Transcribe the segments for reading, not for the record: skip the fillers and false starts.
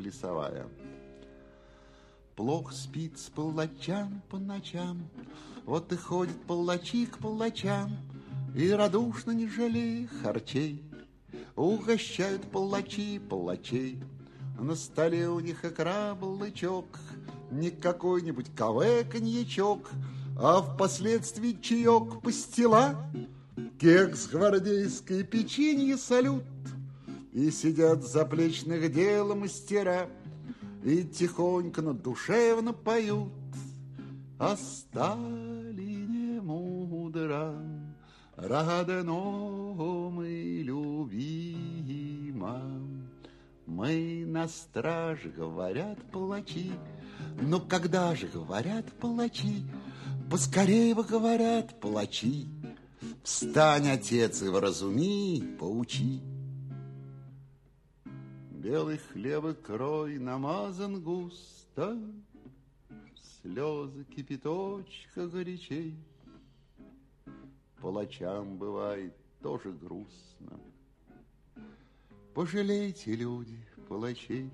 плясовая. Плохо спит с палачам по ночам, вот и ходит палачи к палачам, и радушно, не жалея харчей, угощают палачи палачей. На столе у них икра, балычок, не какой-нибудь каве-коньячок, а впоследствии чаек пастила, кекс гвардейской, печенье, салют. И сидят заплечных дела мастера, и тихонько, но душевно поют о Сталине мудром, родном и любимом. Мы на страже, говорят палачи. Но когда же, говорят палачи, поскорей бы, говорят палачи, встань, отец, и вразуми, поучи. Белый хлеб и крой намазан густо, слезы кипяточка горячей. Палачам бывает тоже грустно. Пожалейте, люди, палачей.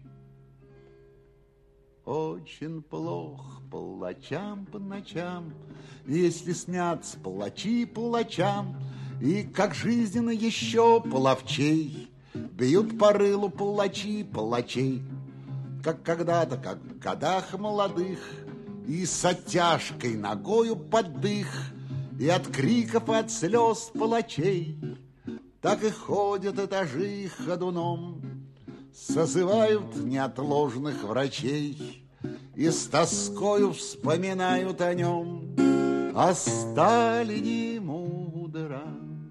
Очень плохо палачам по ночам, если снятся палачи палачам, и как жизненно еще половчей бьют по рылу палачи палачей, как когда-то, как в годах молодых, и с оттяжкой ногою под дых, и от криков, и от слез палачей. Так и ходят этажи ходуном, созывают неотложных врачей и с тоскою вспоминают о нем, о Сталине мудром,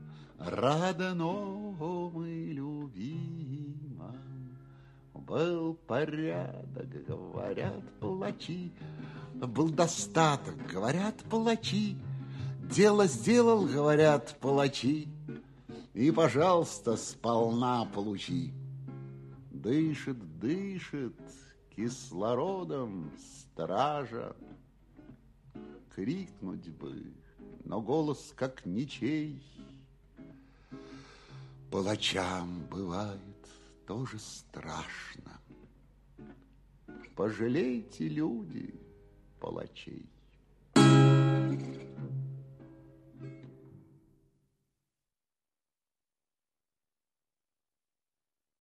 родном и любимом. Был порядок, говорят палачи, был достаток, говорят палачи, дело сделал, говорят палачи, и, пожалуйста, сполна получи. Дышит, дышит кислородом стража. Крикнуть бы, но голос как ничей. Палачам бывает тоже страшно. Пожалейте, люди, палачей.